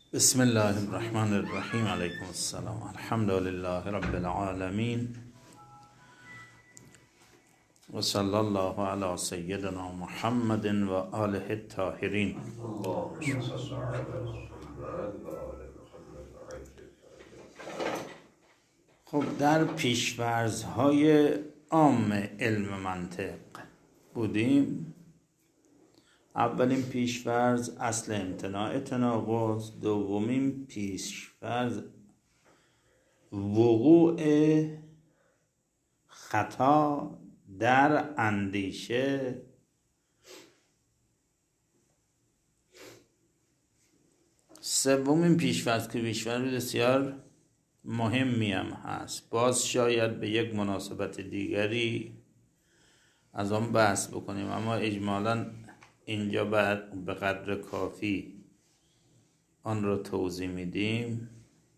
بسم الله الرحمن الرحیم. علیکم السلام. الحمد لله رب العالمین و صلی الله علی سیدنا محمد و آله الطاهرین. خب در پیش‌فرض‌های عام علم منطق بودیم. اولین پیش‌فرض اصل امتناع تناقض، دومین پیش‌فرض وقوع خطا در اندیشه، سومین پیش‌فرض که پیش‌فرض بسیار مهمی هم هست، باز شاید به یک مناسبت دیگری از آن بحث بکنیم، اما اجمالاً اینجا به قدر کافی آن را توضیح میدیم.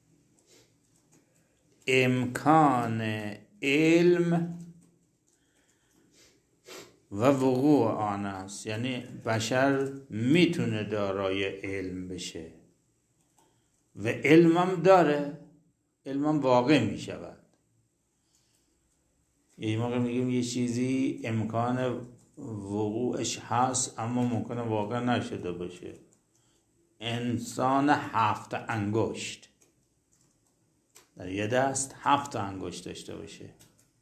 امکان علم و وقوع آن است، یعنی بشر میتونه دارای علم بشه و علمم داره، علمم واقع میشود. یه موقع میگیم یه چیزی امکان وقوعش هست اما ممکنه واقع نشده باشه. انسان 7 انگشت در یه دست 7 انگشت داشته باشه،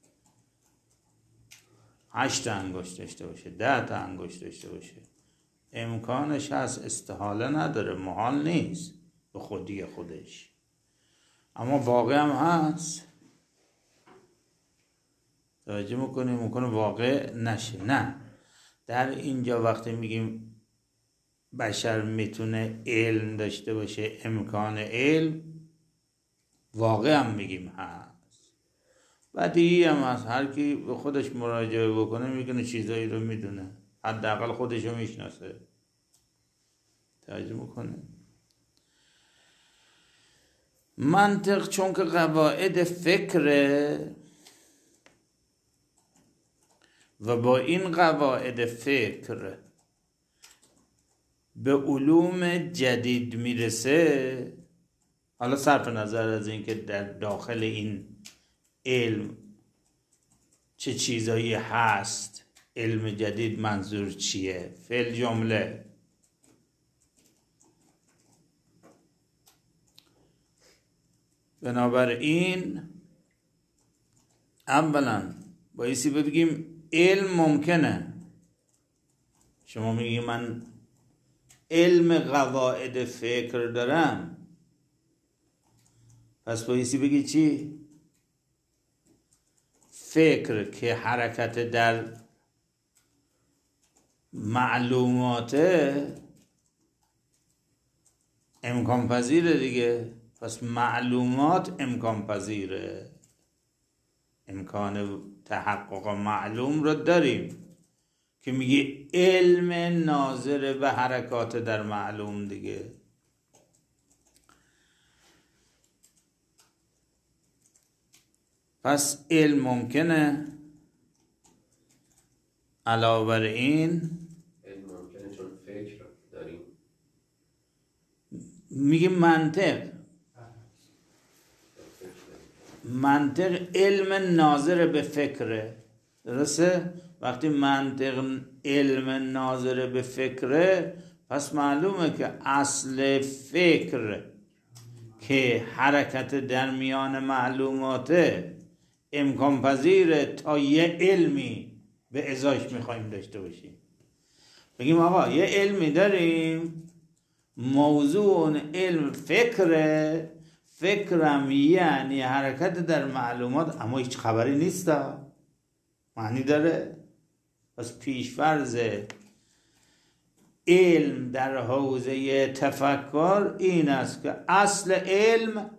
8 انگشت داشته باشه، 10 انگشت داشته باشه، امکانش هست، استحاله نداره، محال نیست به خودی خودش، اما واقع هم هست. توجه میکنیم ممکنه واقع نشه. نه، در اینجا وقتی میگیم بشر میتونه علم داشته باشه، امکان علم، واقع هم میگیم هست. بدیهی هم هست، هر کی به خودش مراجعه بکنه میکنه چیزایی رو میدونه، حداقل خودش رو میشناسه. توجه میکنه. منطق چون که قواعد فکره و با این قواعد فکر به علوم جدید میرسه، حالا صرف نظر از این که در داخل این علم چه چیزایی هست، علم جدید منظور چیه؟ فعل جمله. بنابراین اولا بایستی بگیم علم ممکنه. شما میگی من علم قواعد فکر دارم، پس بایستی بگی چی؟ فکر که حرکت در معلوماته امکان پذیره دیگه. پس معلومات امکان پذیره، امکان تحقق معلوم رو داریم که میگه علم ناظر به حرکات در معلوم دیگه. پس علم ممکنه. علاوه بر این علم ممکنه چون فکر داریم. میگه منطق علم ناظر به فکره، درسته؟ وقتی منطق علم ناظر به فکره، پس معلومه که اصل فکر که حرکت در میان معلوماته امکان پذیره تا یه علمی به ازاش میخوایم داشته باشیم. بگیم آقا یه علمی داریم، موضوع اون علم فکره، فکرم یعنی حرکت در معلومات، اما هیچ خبری نیست، معنی داره. پس پیش‌فرض علم در حوزه تفکر این است که اصل علم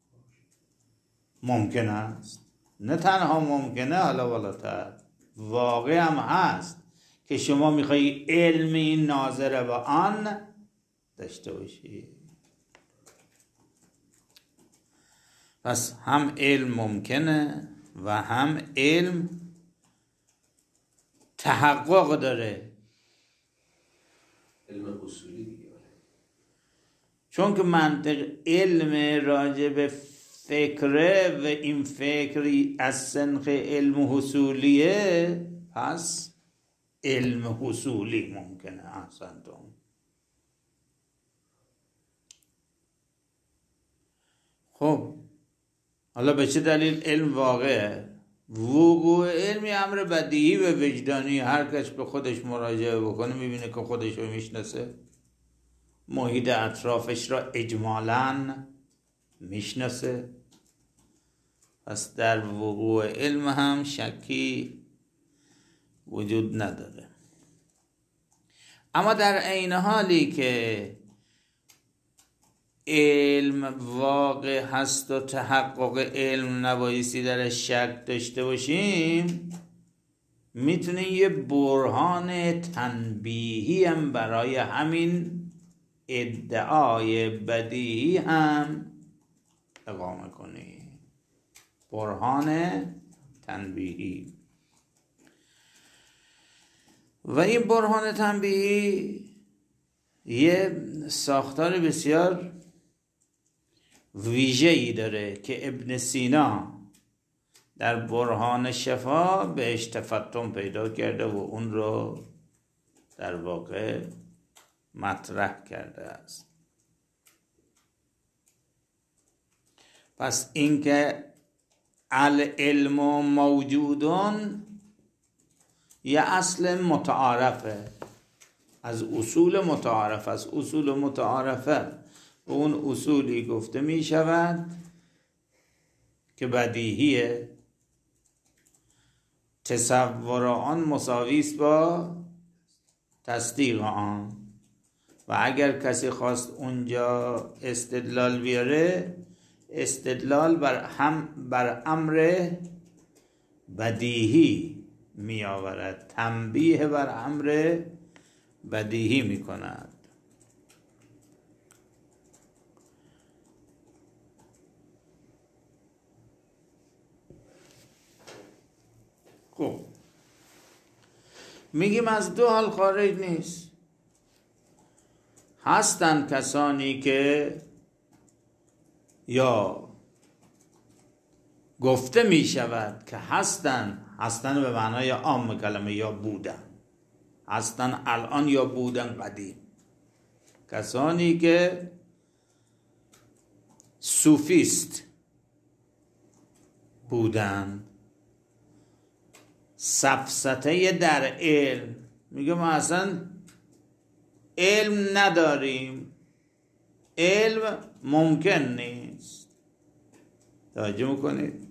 ممکن است. نه تنها ممکنه، حالا بالاتر واقع هم هست که شما میخوایی علمی ناظر به آن داشته باشی. پس هم علم ممکنه و هم علم تحقق داره. علم اصولی دیگه. چون که منطق علم راجع به فکره و این فکری از سنخ علم حصولیه، پس علم حصولی ممکنه. احسنتم. خب حالا به چه دلیل علم واقعه؟ وقوع علمی امر بدیهی و وجدانی، هر کس به خودش مراجعه بکنه میبینه که خودش رو میشناسه، محیط اطرافش را اجمالاً میشناسه. پس در وقوع علم هم شکی وجود نداره. اما در عین حالی که علم واقع هست و تحقق علم نبایستی درش شک داشته باشیم، میتونیم یه برهان تنبیهی هم برای همین ادعای بدیهی هم اقامه کنیم. برهان تنبیهی. و این برهان تنبیهی یه ساختار بسیار ویژه‌ای داره که ابن سینا در برهان شفا بهش تفتن پیدا کرده و اون رو در واقع مطرح کرده است. پس اینکه العلم موجودون یه اصل متعارفه، از اصول متعارف، از اصول متعارفه و اون اصولی گفته می شود که بدیهیه، تصور آن مساوی است با تصدیق آن. و اگر کسی خواست اونجا استدلال بیاره، استدلال بر امر بدیهی می آورد، تنبیه بر امر بدیهی می کند. خب میگیم از دو حال خارج نیست. هستن کسانی که یا گفته می شود که هستن به معنای عام کلمه، یا بودن، هستن الان یا بودن قدیم، کسانی که صوفیست بودن، سفسطه در علم، میگه ما اصلا علم نداریم، علم ممکن نیست. توجه میکنید؟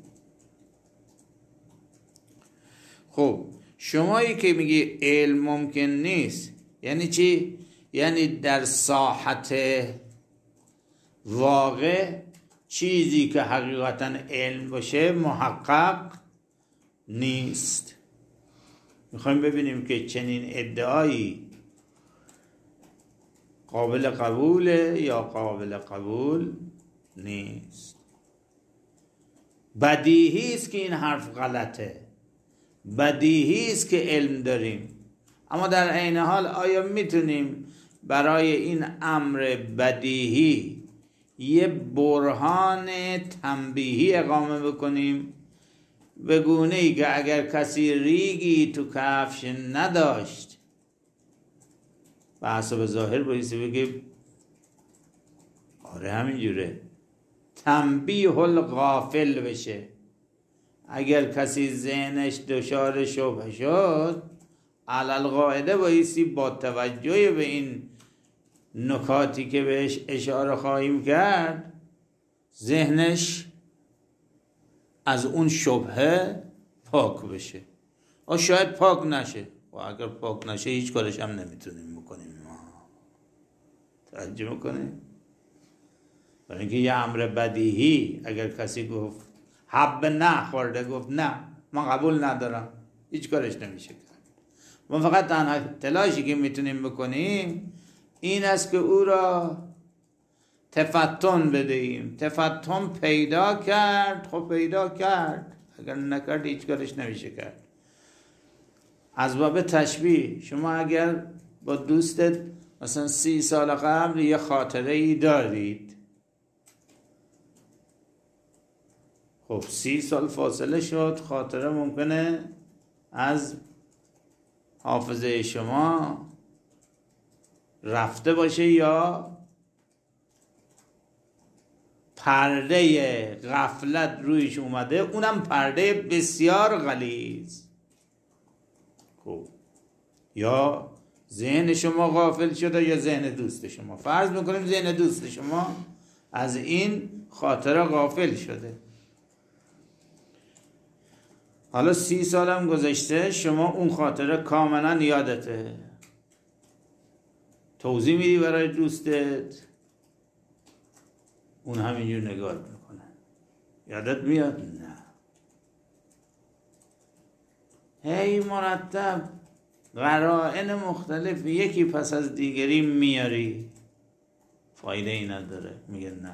خب شمایی که میگی علم ممکن نیست یعنی چی؟ یعنی در ساحت واقع چیزی که حقیقتا علم باشه محقق نیست. میخوایم ببینیم که چنین ادعایی قابل قبوله یا قابل قبول نیست. بدیهی است که این حرف غلطه، بدیهی است که علم داریم، اما در عین حال آیا میتونیم برای این امر بدیهی یه برهان تنبیهی اقامه بکنیم به گونه‌ای که اگر کسی ریگی تو کفش نداشت به حسب ظاهر بایستی بگه آره همینجوره، تنبیه الغافل بشه. اگر کسی ذهنش دچار شبهه شد، علل قاعده بایستی با توجه به این نکاتی که بهش اشاره خواهیم کرد ذهنش از اون شبهه پاک بشه. و شاید پاک نشه، و اگر پاک نشه هیچ کارش هم نمیتونیم بکنیم. توجه میکنیم؟ برای اینکه یه امر بدیهی اگر کسی گفت حب نه خورده، گفت نه من قبول ندارم، هیچ کارش نمیشه کرد. ما فقط تنها تلاشی که میتونیم بکنیم این است که او را تفتن بدهیم. تفتن پیدا کرد، خب پیدا کرد، اگر نکرد هیچ کارش نمیشه کرد. از باب تشبیه، شما اگر با دوستت مثلا 30 سال قبل یه خاطره ای دارید، خب 30 سال فاصله شد، خاطره ممکنه از حافظه شما رفته باشه یا پرده غفلت رویش اومده، اونم پرده بسیار غلیظ. خب یا ذهن شما غافل شده یا ذهن دوست شما. فرض میکنیم ذهن دوست شما از این خاطره غافل شده. حالا 30 سالم گذشته، شما اون خاطره کاملا یادته، توضیح میدی برای دوستت، اون همینجور نگاه میکنه. یادت میاد؟ نه. هی مرتب قرائن مختلف یکی پس از دیگری میاری، فایده ای نداره. میگه نه.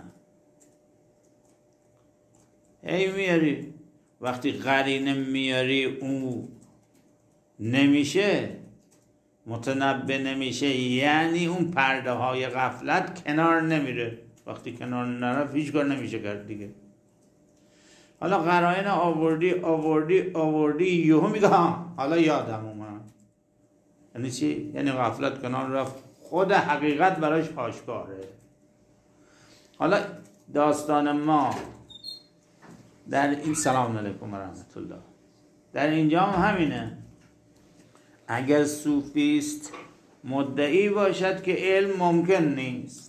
هی میاری، وقتی قرینه میاری اون نمیشه، متنبه نمیشه، یعنی اون پرده های غفلت کنار نمیره. وقتی کنار نرفت هیچ کار نمیشه کرد دیگه. حالا قرائن آوردی یهو میگه ها حالا یادم اومد. یعنی چی؟ یعنی غفلت کنار رفت، خود حقیقت براش آشکاره. حالا داستان ما در این، سلام علیکم و رحمت الله، در اینجا هم همینه. اگر صوفیست مدعی باشد که علم ممکن نیست،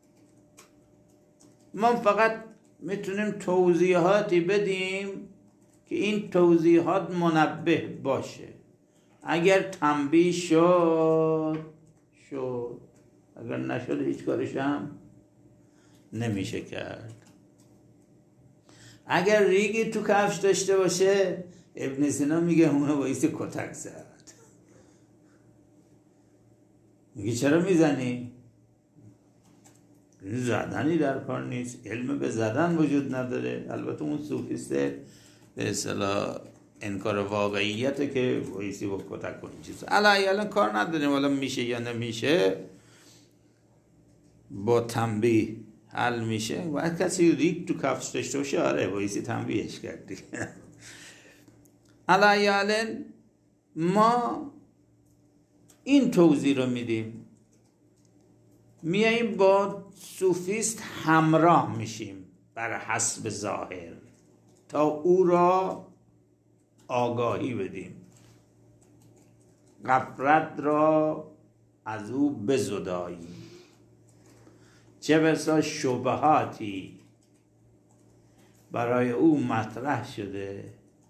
ما فقط میتونیم توضیحاتی بدیم که این توضیحات منبه باشه. اگر تنبیه شد، اگر نشد هیچ کارش هم نمیشه کرد. اگر ریگی تو کفش داشته باشه، ابن سینا میگه اونو بایستی کتک زد. میگه چرا میزنی؟ زدنی در کار نیست، علم به زدن وجود نداره. البته اون صوفیسته به اصطلاح انکار واقعیته که بایستی با کتک کنی چیز. الان کار نداریم حالا میشه یا نمیشه، با تنبیه حل میشه. باید کسی ریگ تو کفش داشته باشه، آره بایستی تنبیهش کردی. الان ما این توضیح رو میدیم، میاییم با صوفیست همراه میشیم بر حسب ظاهر تا او را آگاهی بدیم، غفلت را از او بزداییم. چه بسا شبهاتی برای او مطرح شده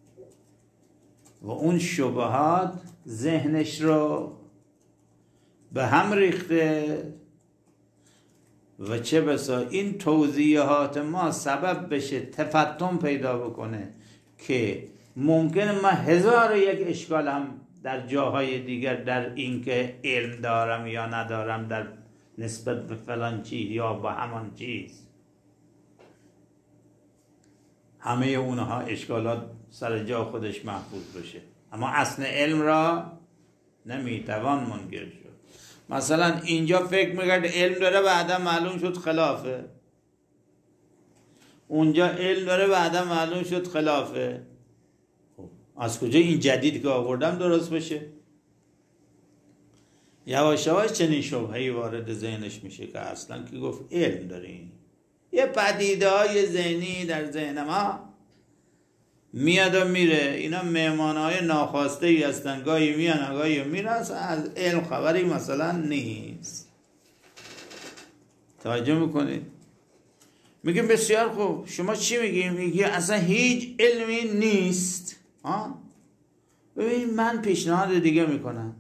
و اون شبهات ذهنش رو به هم ریخته و چه بسا این توضیحات ما سبب بشه تفتن پیدا بکنه که ممکنه من 1001 اشکال هم در جاهای دیگر در این که علم دارم یا ندارم در نسبت به فلان چیز یا به همان چیز، همه اونها اشکالات سر جا خودش محفوظ بشه، اما اصل علم را نمیتوان منکر شد. مثلا اینجا فکر میکرد علم داره، بعدا معلوم شد خلافه. اونجا علم داره، بعدا معلوم شد خلافه. از کجا این جدید که آوردم درست بشه؟ یواش یواش چنین شبهه‌ای وارد ذهنش میشه که اصلا کی گفت علم داریم. یه پدیده‌های ذهنی در ذهن ما میاد و میره. اینا مهمانهای ناخواسته ای هستن، گاهی میان گاهی میرن، از علم خبری مثلا نیست. توجه میکنید؟ میگیم بسیار خوب، شما چی میگیم؟ میگی اصلا هیچ علمی نیست. ببین من پیشنهاد دیگه میکنم،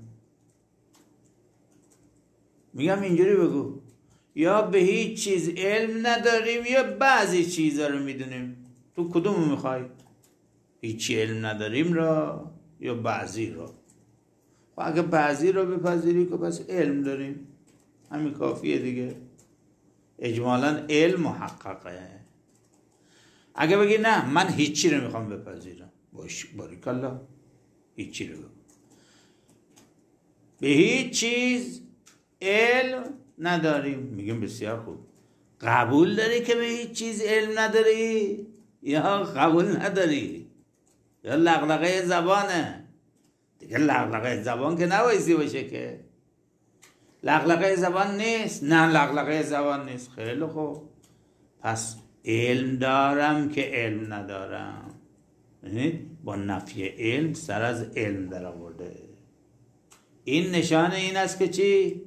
میگم اینجوری بگو، یا به هیچ چیز علم نداریم یا بعضی چیزا رو میدونیم. تو کدومو میخوای؟ هیچی علم نداریم را یا بعضی را؟ و اگه بعضی را بپذیری که بس علم داریم، همین کافیه دیگه. اجمالا علم محققه. اگه بگی نه من هیچی رو میخوام بپذیرم، باش باریکالله، هیچی رو بگو. به هیچ چیز علم نداریم. میگیم بسیار خوب. قبول داری که به هیچ چیز علم نداری یا قبول نداری؟ یا لغلقه زبانه؟ دیگه لغلقه زبان که نبایستی باشه که. لغلقه زبان نیست؟ نه لغلقه زبان نیست. خیلی خوب، پس علم دارم که علم ندارم. با نفی علم سر از علم در آورده. این نشانه این است که چی؟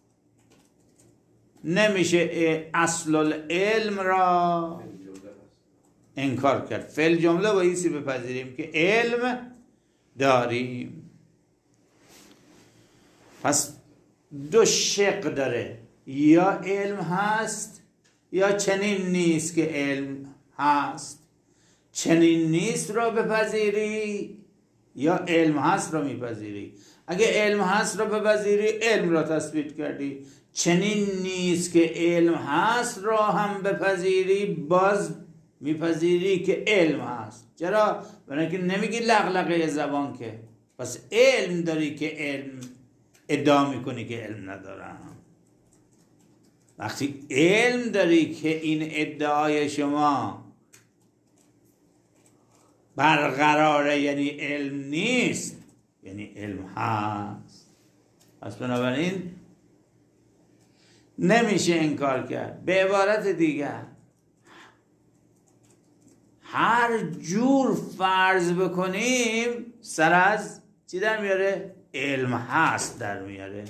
نمیشه اصل العلم را انکار کرد. فعل جمله بایستی بپذیریم که علم داریم. پس دو شق داره، یا علم هست یا چنین نیست که علم هست. چنین نیست را بپذیری یا علم هست را میپذیری. اگه علم هست را بپذیری علم را تثبیت کردی. چنین نیست که علم هست را هم بپذیری باز میپذیری که علم هست. چرا؟ برای اینکه نمیگی لغلقه زبان که، پس علم داری که علم ادعا میکنی که علم ندارم. وقتی علم داری که این ادعای شما برقراره یعنی علم نیست، یعنی علم هست. پس بنابراین نمیشه انکار کرد. به عبارت دیگر هر جور فرض بکنیم سر از چی در میاره؟ علم هست در میاره.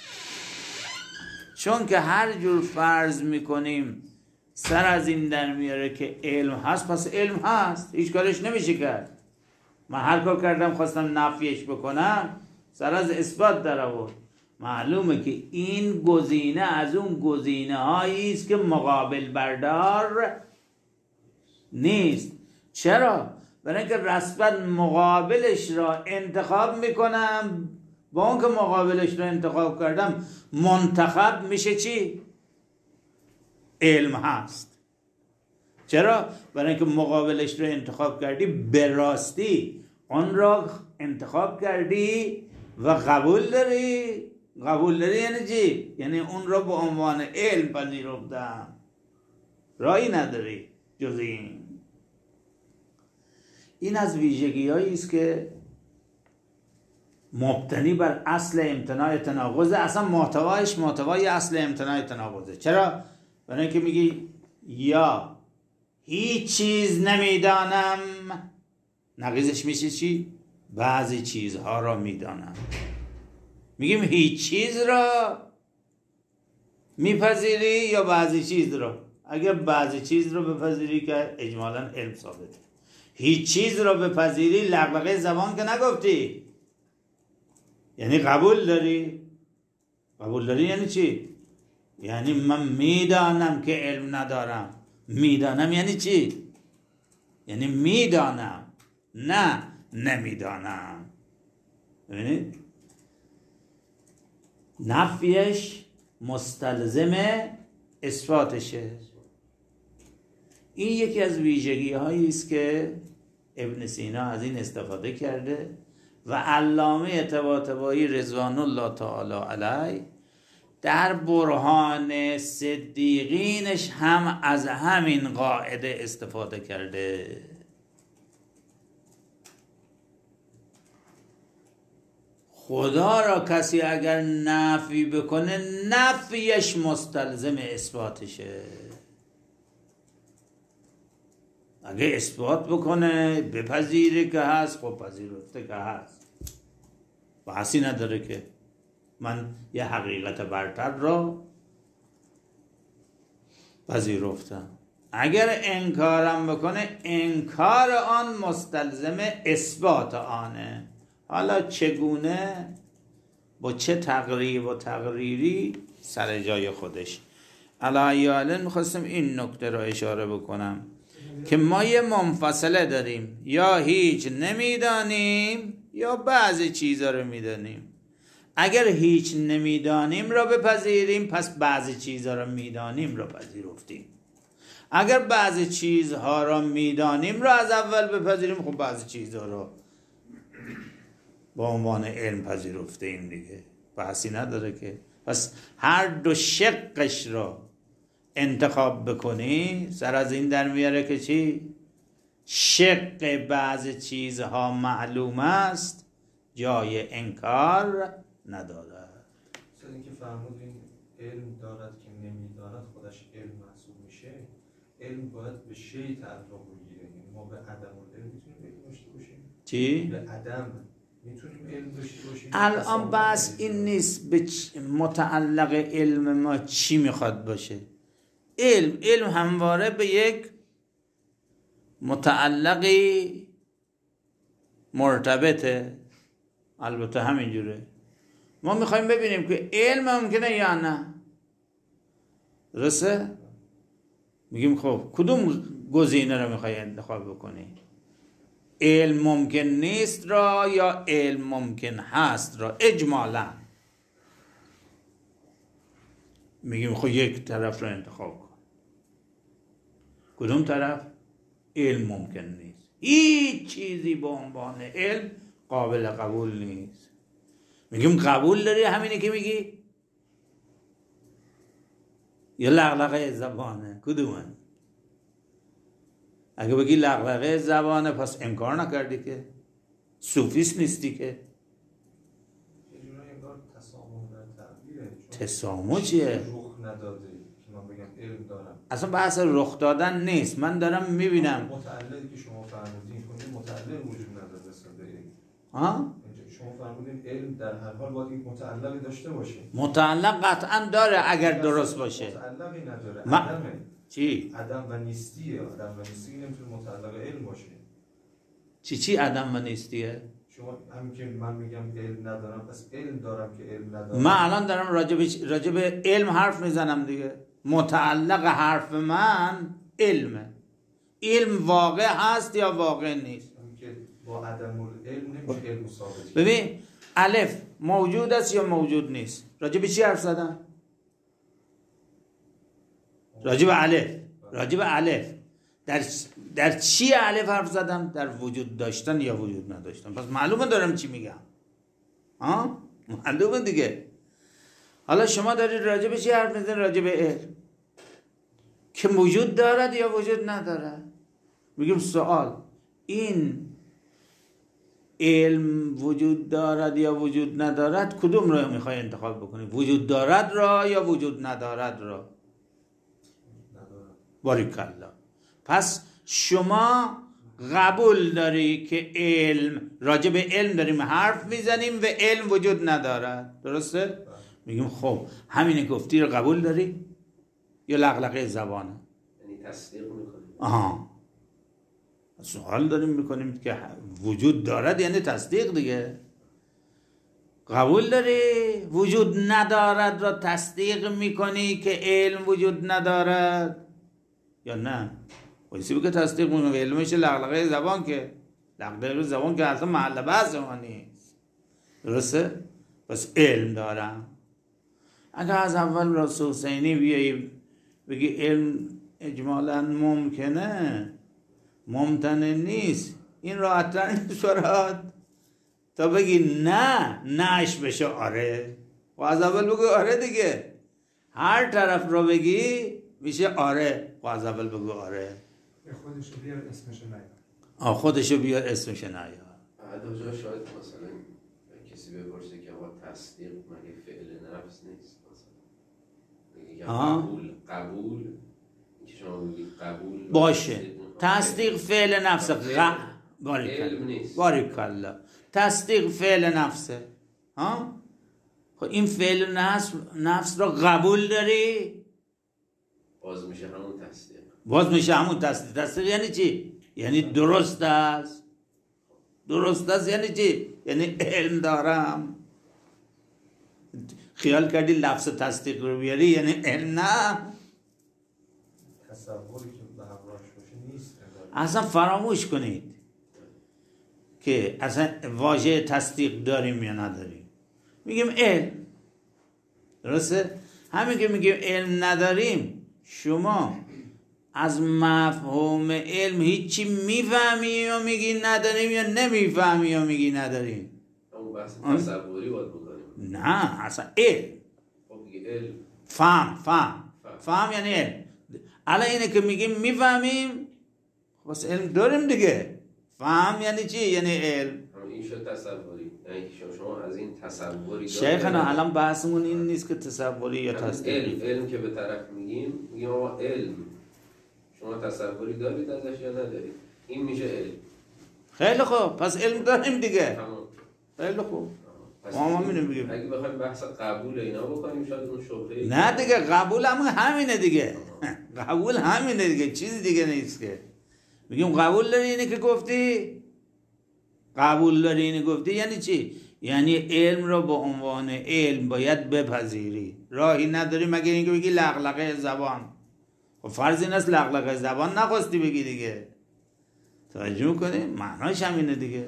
چون که هر جور فرض میکنیم سر از این در میاره که علم هست، پس علم هست، هیچ کارش نمیشه کرد. من هر کار کردم خواستم نفیش بکنم سر از اثبات در آورد. معلومه که این گزینه از اون گزینه هایی است که مقابل بردار نیست. چرا؟ برای اینکه رسما مقابلش را انتخاب میکنم، با اون که مقابلش را انتخاب کردم منتخب میشه چی؟ علم هست. چرا؟ برای اینکه مقابلش را انتخاب کردی، به راستی اون را انتخاب کردی و قبول داری. قبول داری یعنی چی؟ یعنی اون را به عنوان علم پذیرفتم. رایی نداری جز این. این از ویژگی‌هایی است که مبتنی بر اصل امتناع تناقض. اصلا محتوایش محتوای اصل امتناع تناقضه. چرا؟ برای اینکه میگی یا هیچ چیز نمیدانم، نقیضش میشه چی؟ بعضی چیزها را میدانم. میگیم هیچ چیز را میپذیری یا بعضی چیز را؟ اگر بعضی چیز را بپذیری که اجمالاً علم ثابته. هیچ چیز را بپذیری لغلقه زبان که نگفتی، یعنی قبول داری. قبول داری یعنی چی؟ یعنی من میدانم که علم ندارم. میدانم یعنی چی؟ یعنی میدانم، نه نمیدانم. ببینید نفیش مستلزم اثباتشه. این یکی از ویژگی هایی است که ابن سینا از این استفاده کرده و علامه طباطبایی رضوان الله تعالی علیه در برهان صدیقینش هم از همین قاعده استفاده کرده. خدا را کسی اگر نفی بکنه نفیش مستلزم اثباتشه. اگه اثبات بکنه بپذیره که هست، خب پذیرفته که هست، بحثی نداره که من یه حقیقت برتر را پذیرفتم. اگر انکارم بکنه انکار آن مستلزم اثبات آنه. حالا چگونه، با چه تقریب و تقریری سر جای خودش. علیه میخواستم این نکته را اشاره بکنم که ما یه منفصله داریم، یا هیچ نمیدانیم یا بعضی چیزا رو میدانیم. اگر هیچ نمیدانیم را بپذیریم پس بعضی چیزها را میدانیم را پذیرفتیم. اگر بعضی چیزها را میدانیم را از اول بپذیریم، خب بعضی چیزها را با عنوان علم پذیرفتیم دیگه، بحثی نداره که. پس هر دو شقش رو انتخاب بکنی سر از این در میاره که چی؟ شق بعض چیزها معلوم است جای انکار ندارد. مثلا اینکه فرمودین علم دارد که نمیداند خودش علم محسوب میشه، علم باید به شی تعلق بگیره. یعنی ما به عدم العلم میتونیم علم داشته باشیم؟ چی؟ به عدم میتونیم علم داشته باشیم؟ الان بس این نیست به متعلق علم ما چی میخواد باشه. علم همواره به یک متعلقی مرتبطه. البته همینجوره. ما میخوایم ببینیم که علم ممکنه یا نه. درسته؟ میگیم خب کدوم گزینه رو میخوای انتخاب بکنی؟ علم ممکن نیست را یا علم ممکن هست را اجمالا میگیم خب یک طرف رو انتخاب کن. کدوم طرف؟ علم ممکن نیست. هیچ چیزی به عنوان علم قابل قبول نیست. میگیم قبول داری همینه که میگی؟ یا لغلقه زبانه؟ کدومه؟ اگه بگی لغلقه زبانه پس انکار نکردی که صوفیست نیستی که. یه جورایی انگار تسامح در تعبیره. تسامح چیه؟ رخ نداده که من بگم علم دارم. اصلا بحث رخ دادن نیست. من دارم میبینم متعلقی که شما فرمودین کنید متعلق وجود نداره نسبت به علم. ها؟ شما فرمودین علم در هر حال باید یک متعلقی داشته باشه. متعلق قطعا داره اگر درست باشه. متعلقی نداره. عدمه. چی؟ عدم و نیستیه. عدم و نیستی نمیتونه متعلق علم باشه. چی عدم و نیستیه؟ شما همین که من میگم علم ندارم پس علم دارم که علم ندارم. من الان دارم راجب علم حرف میزنم دیگه. متعلق حرف من علمه. علم واقع هست یا واقع نیست؟ همین که با عدم العلم نمیشه علم ثابت. ببین الف موجود است یا موجود نیست؟ راجب چی حرف زدم؟ راجب الف. در چی الف حرف زدم؟ در وجود داشتن یا وجود نداشتن. پس معلومه دارم چی میگم. معلومه دیگه. حالا شما دارید راجب چی حرف میزنید؟ راجب علم که وجود دارد یا وجود ندارد. میگیم سوال این علم وجود دارد یا وجود ندارد کدوم رو میخوای انتخاب بکنی؟ وجود دارد را یا وجود ندارد را؟ باریکالله. پس شما قبول داری که علم راجب علم داریم حرف میزنیم و علم وجود ندارد. درسته؟ میگیم خب همینه گفتی رو قبول داری یا لغلقه زبانه؟ یعنی تصدیق میکنیم. سوال داریم میکنیم که وجود دارد یعنی تصدیق دیگه. قبول داری وجود ندارد را تصدیق میکنی که علم وجود ندارد یا نه؟ ویسی بگه تصدیق میکنی علمش لغلقه زبان که لغلقه زبان که اصلا محل بحث ما نیست. درسته؟ پس علم دارم. اگر از اول رسول حسینی بیایی بگی علم اجمالا ممکنه ممتنع نیست، این راحت‌تر نیست برات تا بگی نهش بشه آره. و از اول بگو آره دیگه. هر طرف رو بگی میشه آره و از اول بگو آره. خودشو بیار اسمشو نیار. خودشو بیار اسمشو نیار. بعد اونجا شاید مثلا کسی بپرسه که آقا تصدیق مگه فعل نفس نیست مثلا؟ قبول اینکه شما میگید قبول باشه. تصدیق فعل نفسه. باریکالله. تصدیق فعل نفسه. خب این فعل نفس رو قبول داری؟ باز میشه همون تصدیق. تصدیق یعنی چی؟ یعنی درست است. یعنی چی؟ یعنی علم دارم. خیال کردی لفظ تصدیق رو بیاری یعنی علم؟ نه، تصوری که به همراهش باشه نیست. اصلا فراموش کنید که اصلا واژه تصدیق داریم یا نداریم. میگیم علم. درسته؟ همین که میگیم علم نداریم شما از مفهوم علم هیچی میفهمی یا میگی نداریم یا نمیفهمی یا میگی نداریم؟ همون بحث تصوری باید بکنیم. نه اصلا علم. خب علم فهم یعنی علم. الان اینه که میگیم میفهمیم، بس علم داریم دیگه. فهم یعنی چی؟ یعنی علم. این شد تصوری، یعنی شما از این تصوری شیخنا الان بحثمون این نیست که تصوری یا تصدیقی. علم که به طرف میگیم آقا علم شما تصوری دارید ازش یا ندارید؟ این میشه علم. خیلی خوب، پس علم داریم دیگه. تمام. خیلی خوب. ما می‌بینیم بگیم اگه بخوایم بحث قبول اینا بکنیم شاید اون شبهه. نه دیگه، قبول همینه دیگه. قبول همینه دیگه، چیزی دیگه نیست که. میگیم قبول داری اینه که گفتی؟ قبول داری اینه گفتی یعنی چی؟ یعنی علم رو به عنوان علم باید بپذیری. راهی نداری مگه اینکه بگی لغلقه زبان. خب فرض این است لغلقه زبان نخواستی بگی دیگه. توجه میکنی؟ معناش همینه دیگه.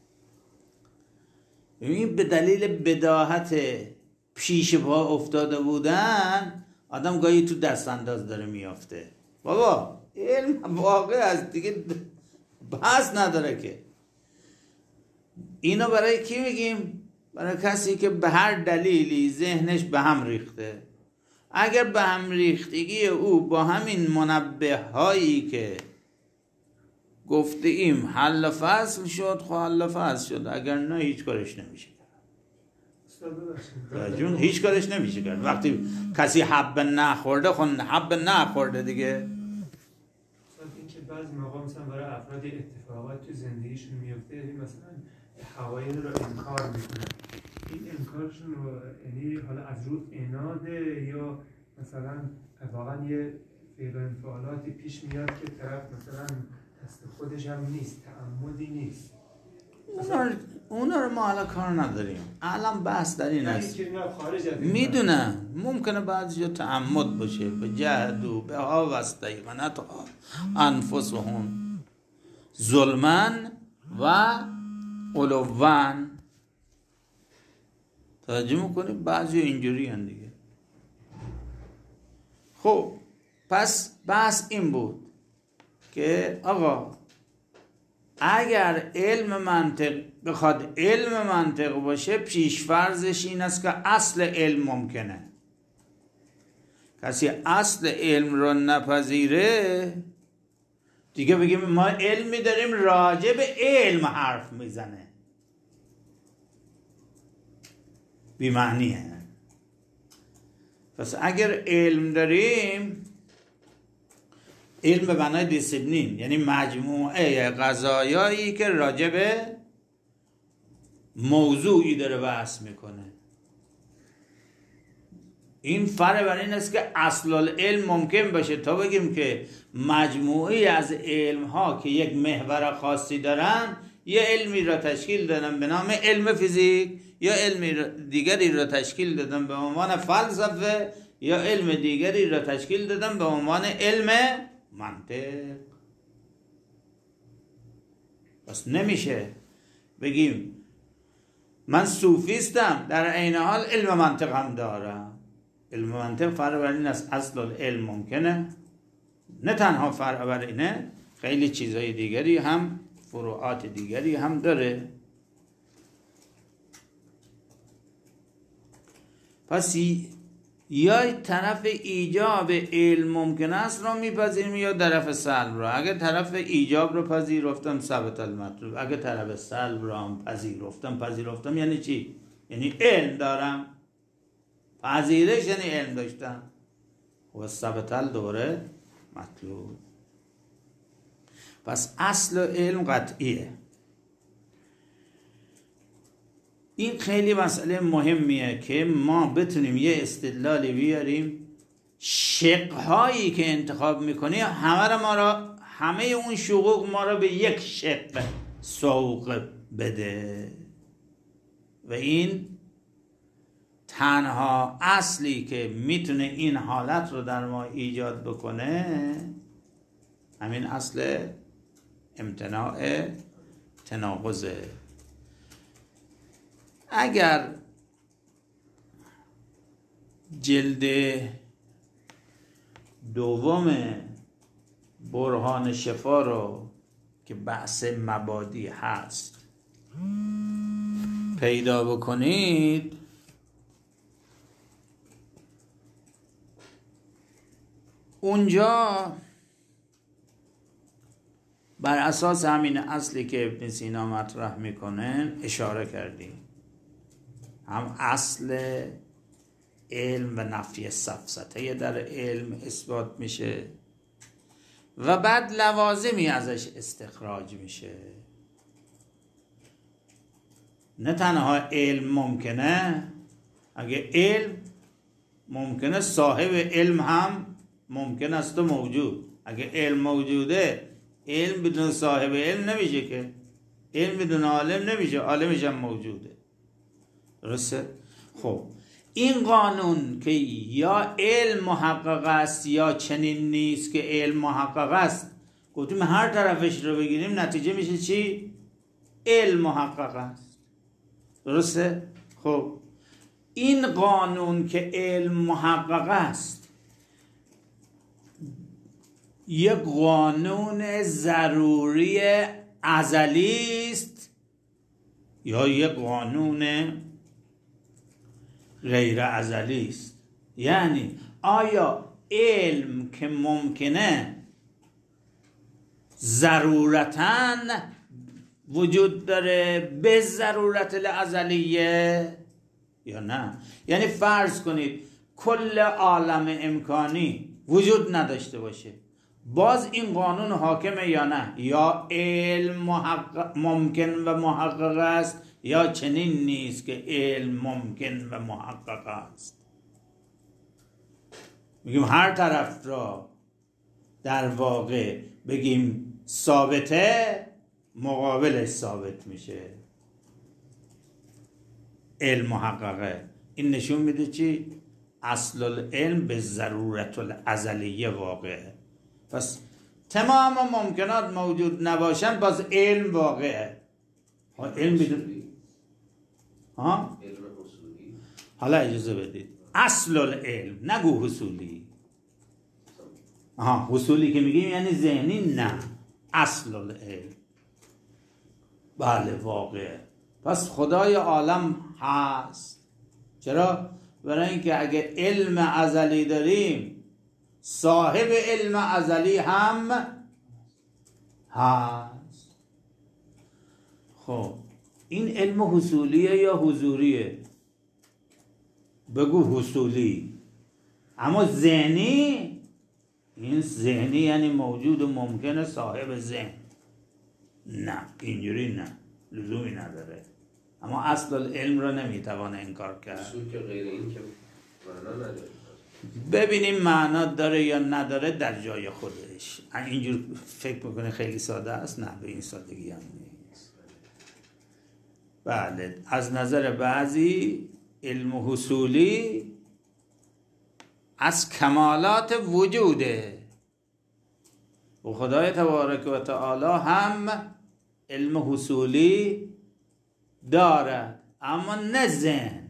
ببین به دلیل بداهت پیش پا افتاده بودن آدم گاهی تو دست انداز داره میافته. بابا علم واقع است دیگه، بحث نداره که. اینو برای کی میگیم؟ برای کسی که به هر دلیلی ذهنش به هم ریخته. اگر به هم ریختگی او با همین منبه هایی که گفته ایم حل فصل شد، خب حل فصل شد، اگر نه هیچ کارش نمیشه کرد. جون هیچ کارش نمیشه کرد. وقتی کسی حب نخورده خب حب نخورده دیگه. این که بعضی موقع مثلا برای افراد اتفاقات تو زندگیشون میفته، یعنی مثلا حوایل رو انکار میکنن، این انکارشون رو یعنی حالا از روی عناده یا مثلا واقعا یه فعل و انفعالاتی پیش میاد که طرف مثلا دست خودش هم نیست، تعمدی نیست. اونا رو ما حالا کار نداریم. الان بحث در این است. میدونم ممکنه بعضی جا تعمد باشه، به جهدو به ها وستیقنت انفسهم ظلمن و علوان. توجه میکنیم بعضی اینجوری هن دیگه. خب پس بحث این بود که آقا اگر علم منطق بخواد علم منطق باشه، پیشفرضش این است که اصل علم ممکنه. کسی اصل علم رو نپذیره دیگه بگیم ما علمی داریم راجع به علم حرف میزنه، بی معنیه. پس اگر علم داریم، علم به معنای دیسیپلین یعنی مجموعه قضایایی که راجع به موضوعی داره بحث میکنه. این فرق بر این است که اصل العلم ممکن باشه تا بگیم که مجموعی از علم ها که یک محور خاصی دارن یه علمی را تشکیل دادن به نام علم فیزیک، یا علم دیگری را تشکیل دادن به عنوان فلسفه، یا علم دیگری را تشکیل دادن به عنوان علم منطق. پس نمیشه بگیم من صوفیستم در عین حال علم منطق هم دارم. علم منطق فرق بر این است اصل العلم ممکنه، نه تنها فرق بر اینه، خیلی چیزهای دیگری هم فروعات دیگری هم داره. پس یا طرف ایجاب علم ممکن است رو میپذیریم یا طرف سلب رو. اگه طرف ایجاب رو پذیرفتم ثبت المطلوب، اگه طرف سلب رو هم پذیرفتم یعنی چی؟ یعنی علم دارم. پذیرش یعنی علم داشتم و ثبت دوره مطلوب. پس اصل علم قطعیه. این خیلی مسئله مهمیه که ما بتونیم یه استدلالی بیاریم شقهایی که انتخاب میکنیم همه اون شقوق ما رو به یک شق سوق بده. و این تنها اصلی که میتونه این حالت رو در ما ایجاد بکنه همین اصل امتناع تناقضه. اگر جلد دوم برهان شفا رو که بحث مبادی هست پیدا بکنید، اونجا بر اساس همین اصلی که ابن سینا مطرح میکنه اشاره کردیم، هم اصل علم و نفی سفسطه در علم اثبات میشه و بعد لوازمی ازش استخراج میشه. نه تنها علم ممکنه، اگه علم ممکنه صاحب علم هم ممکن است و موجود. اگه علم موجوده، علم بدون صاحب علم نمیشه، که علم بدون عالم نمیشه، عالمش هم موجوده. درسته؟ خب این قانون که یا علم محقق است یا چنین نیست که علم محقق است، گفتیم هر طرفش رو بگیریم نتیجه میشه چی؟ علم محقق است. درسته؟ خب این قانون که علم محقق است یک قانون ضروری ازلی است یا یک قانون غیر ازلی است؟ یعنی آیا علم که ممکنه ضرورتاً وجود داره به ضرورت الازلیه یا نه؟ یعنی فرض کنید کل عالم امکانی وجود نداشته باشه، باز این قانون حاکمه یا نه؟ یا علم ممکن و محقق است یا چنین نیست که علم ممکن و محقق است. میگیم هر طرف را در واقع بگیم ثابته، مقابلش ثابت میشه علم محققه. این نشون میده چی؟ اصل العلم به ضرورت الازلیه واقعه. پس تمام ممکنات موجود نباشن، باز علم واقعه. علم بدون علم اصولی. حالا اجازه بدید، اصل العلم نگو حصولی. حصولی که میگیم یعنی ذهنی، نه، اصل العلم بله واقعه. پس خدای عالم هست. چرا؟ برای اینکه اگه علم ازلی داریم، صاحب علم ازلی هم هست. خب این علم حصولیه یا حضوریه؟ بگو حصولی. اما ذهنی، این ذهنی یعنی موجود و ممکنه صاحب ذهن. نه، اینجوری نه، لزومی نداره. اما اصل العلم رو نمیتوانه انکار کرد. اصول که غیر این که معنا نداره. ببینیم معنا داره یا نداره در جای خودش. اینجور فکر میکنه خیلی ساده است؟ نه، به این سادگی هم نیست. بله، از نظر بعضی علم حصولی از کمالات وجوده و خدای تبارک و تعالی هم علم حصولی دارد، اما نه ذهن.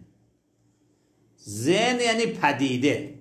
ذهن یعنی پدیده.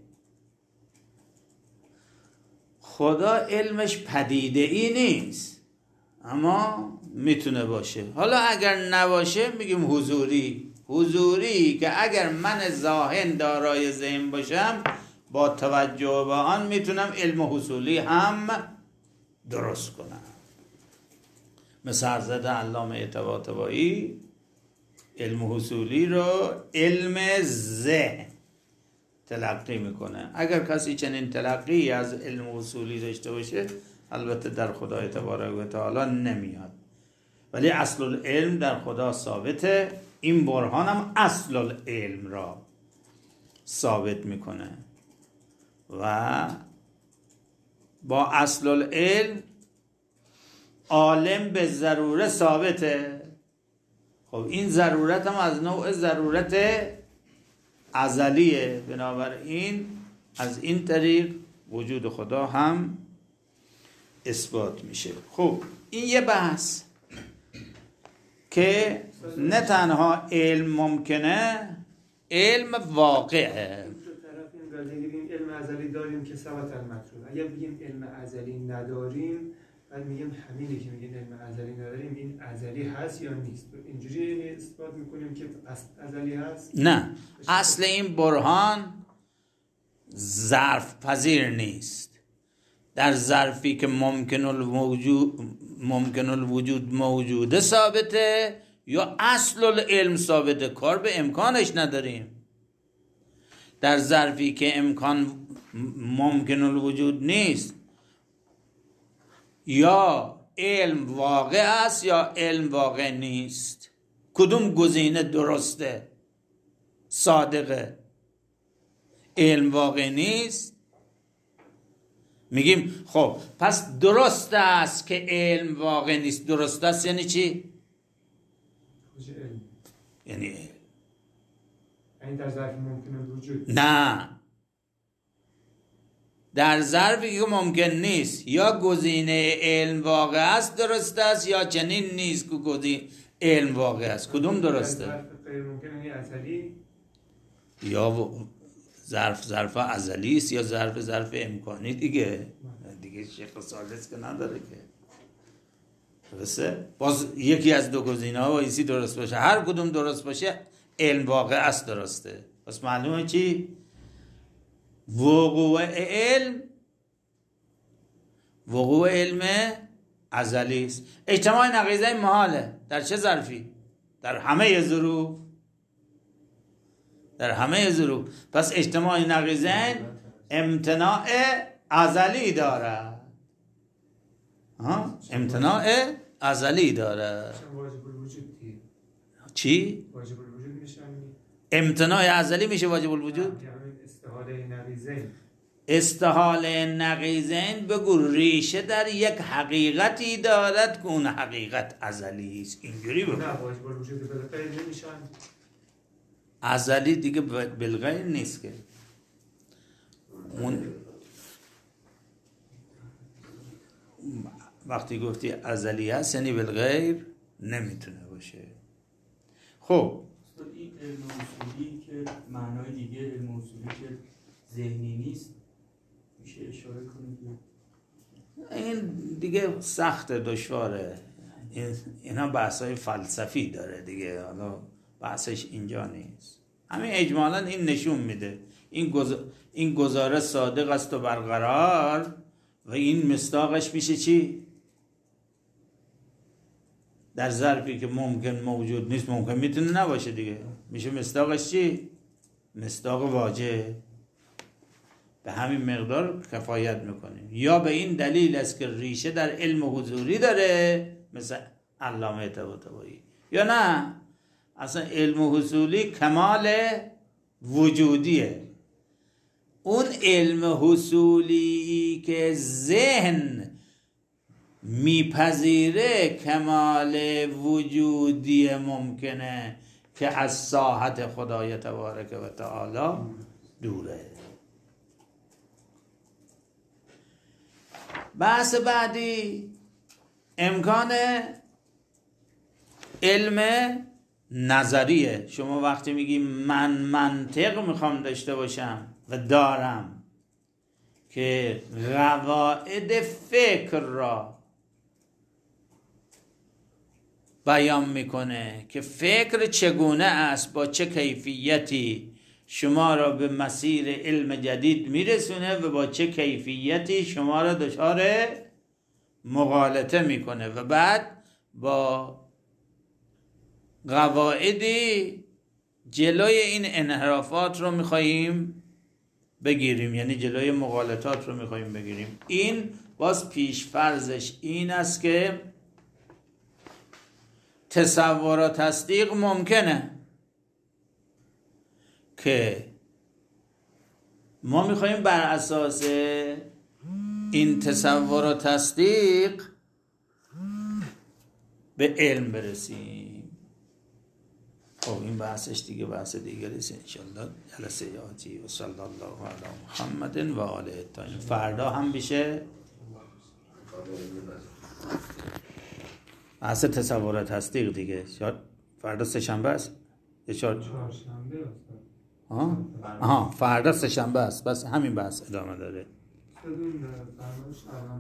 خدا علمش پدیده ای نیست، اما میتونه باشه. حالا اگر نباشه میگیم حضوری. حضوری که اگر من ذاهن دارای ذهن باشم، با توجه به آن میتونم علم حصولی هم درست کنم. مثل حضرت علامه طباطبایی علم حصولی رو علم ذهن تلقی میکنه. اگر کسی چنین تلقی از علم حصولی داشته باشه، البته در خدای تبارک و تعالی نمیاد، ولی اصل العلم در خدا ثابته. این برهان هم اصل العلم را ثابت میکنه و با اصل العلم عالم به ضرورت ثابته. خب این ضرورت هم از نوع ضرورت ازلیه، بنابراین از این طریق وجود خدا هم اثبات میشه. خب این یه بحث که نه تنها علم ممکنه، علم واقعه. بگیم علم ازلی داریم که ثبت المطلوب. اگر بگیم علم ازلی نداریم، بعد میگیم همینی که میگین علم ازلی نداریم، این ازلی هست یا نیست؟ اینجوری اثبات میکنیم که ازلی هست؟ نه، اصل این برهان ظرف پذیر نیست. در ظرفی که ممکن الوجود موجوده ثابته یا اصل العلم ثابته، کار به امکانش نداریم. در ظرفی که امکان ممکن الوجود نیست، یا علم واقع است یا علم واقع نیست. کدوم گزینه درسته؟ صادقه. علم واقع نیست، میگیم خب پس درست است که علم واقع نیست. درست است یعنی چی؟ یعنی علم. این در ظرف ممکن الوجود؟ نه، در ظرفی که ممکن نیست، یا گزینه علم واقع است درست است، یا چنین نیست که گزینه علم واقع است. کدوم درسته؟ ظرف غیر ممکن یعنی ازلی، یا ظرف ازلی است یا ظرف امکانی دیگه شیخ ثالث که نداره که. درسته؟ باز یکی از دو گزینه ها بایستی درست باشه. هر کدوم درست باشه علم واقع است درسته. پس معلومه چی؟ وقوع علم ازلی است. اجتماع نقیضین محاله. در چه ظرفی؟ در همه ظروف. در همه ظروف. پس اجتماع نقیضین امتناع ازلی دارد. امتناع ازلی دارد. واجب الوجود دیگه. چی؟ واجب الوجود میشه. امتناع ازلی میشه واجب الوجود؟ استحاله نقیضین. استحاله نقیضین بگو ریشه در یک حقیقتی دارد که اون حقیقت ازلی است. اینجوری بگو. نه واجب الوجود بالغیر نمیشن. ازلی دیگه بالغیر نیست که. اون وقتی گفتی ازلی هست یعنی بالغیر نمیتونه باشه. خب این علم اصولی که معنای دیگه علم اصولی که ذهنی نیست میشه اشاره کنید؟ این دیگه سخت دشواره. اینا بحثای فلسفی داره دیگه، حالا بحثش اینجا نیست. همین اجمالا این نشون میده این گزاره صادق است و برقرار، و این مصداقش میشه چی؟ در ظرفی که ممکن موجود نیست، ممکن میتونه نباشه دیگه، میشه مصداقش چی؟ مصداق واجب. به همین مقدار کفایت میکنیم. یا به این دلیل است که ریشه در علم حضوری داره مثل علامه طباطبایی، یا نه اصلا علم حصولی کمال وجودیه. اون علم حصولی که ذهن میپذیره کمال وجودی ممکنه که از ساحت خدای تبارک و تعالی دوره. بحث بعدی امکان علم نظریه. شما وقتی میگی من منطق میخوام داشته باشم و دارم که قواعد فکر را بیان میکنه که فکر چگونه است، با چه کیفیتی شما را به مسیر علم جدید میرسونه و با چه کیفیتی شما را دچار مغالطه میکنه، و بعد با قواعدی جلوی این انحرافات رو میخواییم بگیریم، یعنی جلوی مغالطات رو میخواییم بگیریم. این باز پیش فرضش این است که تصور و تصدیق ممکنه، که ما میخواییم بر اساس این تصور و تصدیق به علم برسیم. خب این بحثش دیگه بحث دیگری است انشالله جلسه آتی. و صلی الله علی محمد و آله الطاهرین. فردا هم بشه بحث تصور و تصدیق دیگه. فردا سه‌شنبه است یا چهارشنبه است؟ فردا سه‌شنبه است. بس همین بحث ادامه داره.